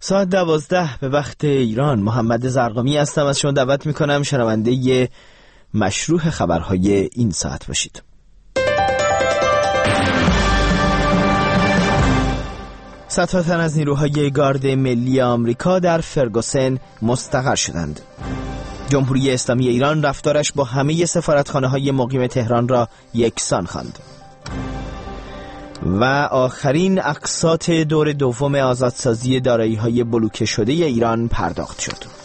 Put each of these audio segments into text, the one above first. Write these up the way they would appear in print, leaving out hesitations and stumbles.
ساعت 12 به وقت ایران. محمد زرقامی هستم. از شما دعوت میکنم شنونده مشروع خبرهای این ساعت باشید. صدها تن از نیروهای گارد ملی آمریکا در فرگوسن مستقر شدند. جمهوری اسلامی ایران رفتارش با همه سفارتخانه‌های مقیم تهران را یکسان خواند. و آخرین اقساط دور دوم آزادسازی دارایی‌های بلوکه شده ایران پرداخت شد.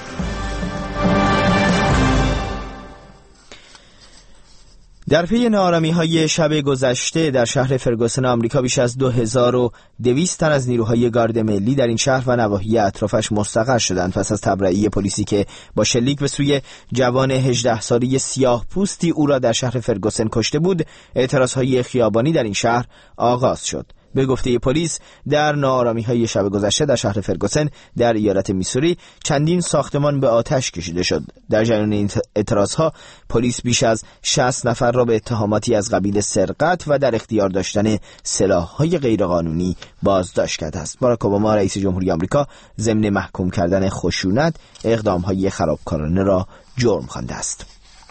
در پی ناآرامی‌های شب گذشته در شهر فرگوسن آمریکا بیش از 2200 تن از نیروهای گارد ملی در این شهر و نواحی اطرافش مستقر شدند پس از تبرئه پلیسی که با شلیک به سوی جوان 18 ساله سیاه پوستی او را در شهر فرگوسن کشته بود. اعتراضهای خیابانی در این شهر آغاز شد. به گفته پلیس در ناآرامی‌های شب گذشته در شهر فرگوسن در ایالت میسوری چندین ساختمان به آتش کشیده شد. در جریان این اعتراضها پلیس بیش از 60 نفر را به اتهاماتی از قبیل سرقت و در اختیار داشتن سلاح‌های غیرقانونی بازداشت کرده است. باراک اوباما رئیس جمهوری آمریکا ضمن محکوم کردن خشونت اقدام‌های خرابکارانه را جرم خوانده است.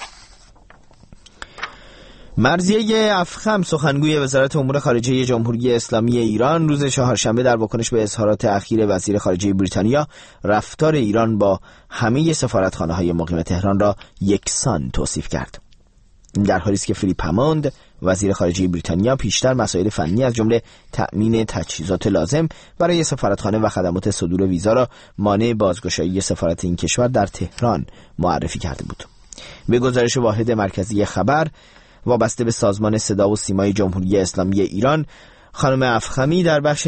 مرضیه افخم سخنگوی وزارت امور خارجه جمهوری اسلامی ایران روز چهارشنبه در واکنش به اظهارات اخیر وزیر خارجه بریتانیا رفتار ایران با همه سفارتخانه‌های مقیم تهران را یکسان توصیف کرد. در حالی است که فیلیپ هموند وزیر خارجه بریتانیا پیشتر مسائل فنی از جمله تأمین تجهیزات لازم برای سفارتخانه و خدمات صدور ویزا را مانع بازگشایی سفارت این کشور در تهران معرفی کرده بود. به گزارش واحد مرکزی خبر وابسته به سازمان صدا و سیمای جمهوری اسلامی ایران، خانم افخم در بخش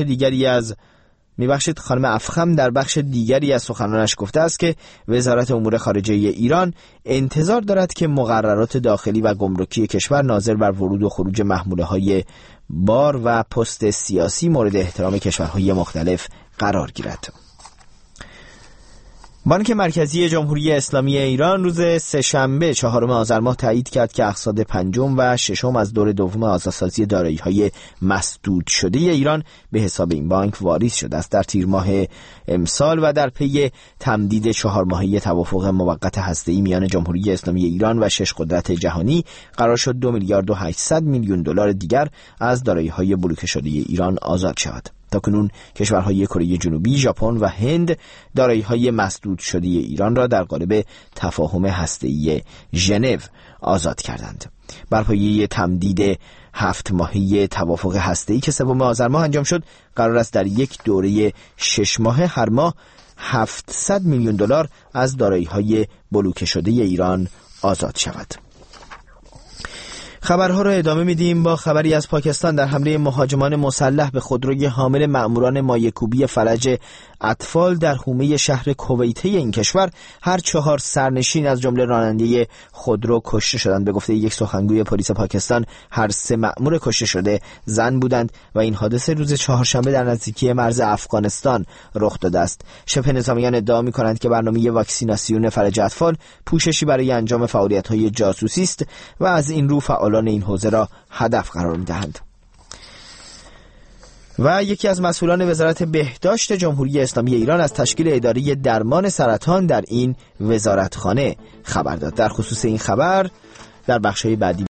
دیگری از سخنانش گفته است که وزارت امور خارجه ایران انتظار دارد که مقررات داخلی و گمرکی کشور ناظر بر ورود و خروج محموله‌های بار و پست سیاسی مورد احترام کشورهای مختلف قرار گیرد. بانک مرکزی جمهوری اسلامی ایران روز سه‌شنبه 4 آذر ماه تایید کرد که اقساط پنجم و ششم از دور دوم آزادسازی دارایی‌های مسدود شده ایران به حساب این بانک واریز شده است. در تیر ماه امسال و در پی تمدید 4 ماهه توافق موقت هسته‌ای میان جمهوری اسلامی ایران و 6 قدرت جهانی قرار شد 2 میلیارد و 800 میلیون دلار دیگر از دارایی‌های بلوکه شده ایران آزاد شود. تاکنون کشورهای کره جنوبی، ژاپن و هند دارایی‌های مسدود شده ایران را در قالب تفاهم هسته‌ای ژنو آزاد کردند. بر پایه تمدید 7 ماهه توافق هسته‌ای که 3 آذر ماه انجام شد، قرار است در یک دوره 6 ماهه هر ماه 700 میلیون دلار از دارایی‌های بلوکه شده ایران آزاد شود. خبرها را ادامه میدیم با خبری از پاکستان. در حمله مهاجمان مسلح به خودروی حامل مأموران مایه‌کوبی فلج اطفال در حومه شهر کویته این کشور هر 4 سرنشین از جمله راننده خودرو کشته شدند. به گفته یک سخنگوی پلیس پاکستان هر 3 مأمور کشته شده زن بودند و این حادثه روز چهارشنبه در نزدیکی مرز افغانستان رخ داده است. شبه نظامیان ادعا می‌کنند که برنامه واکسیناسیون فلج اطفال پوششی برای انجام فعالیت‌های جاسوسی است و از این رو فعالان این حوزه را هدف قرار می‌دهند. و یکی از مسئولان وزارت بهداشت جمهوری اسلامی ایران از تشکیل اداره درمان سرطان در این وزارتخانه خبر داد. در خصوص این خبر در بخش‌های بعدی